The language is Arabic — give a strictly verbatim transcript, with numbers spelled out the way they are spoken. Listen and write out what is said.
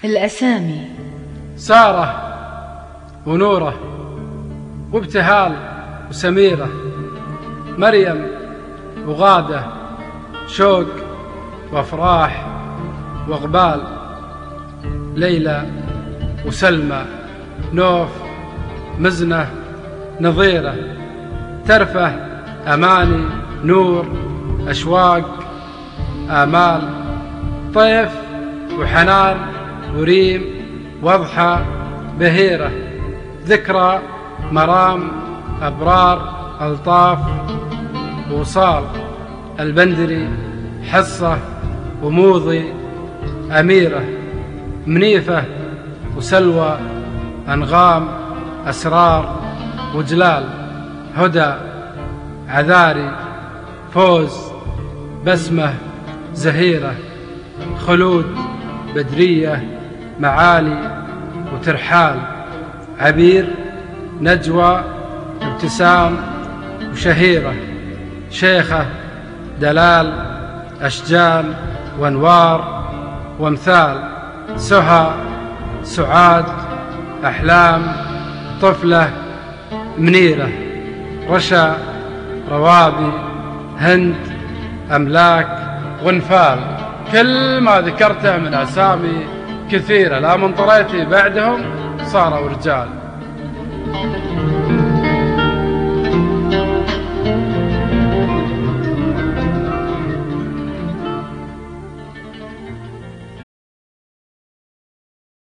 الأسامي: سارة ونورة وابتهال وسميرة، مريم وغادة، شوق وافراح واقبال، ليلى وسلمى، نوف، مزنة، نظيرة، ترفه، أماني، نور، أشواق، آمال، طيف وحنان وريم واضحى، بهيرة، ذكرى، مرام، أبرار، ألطاف، وصال، البندري، حصة وموضي، أميرة، منيفة وسلوى، أنغام، أسرار وجلال، هدى، عذاري، فوز، بسمة، زهيرة، خلود، بدرية، معالي وترحال، عبير، نجوى، ابتسام وشهيرة، شيخة، دلال، أشجان وانوار وامثال، سهى، سعاد، أحلام، طفلة، منيرة، رشا، روابي، هند، أملاك، غنفال. كل ما ذكرته من أسامي كثيرة، لا من طريتي بعدهم صاروا رجال.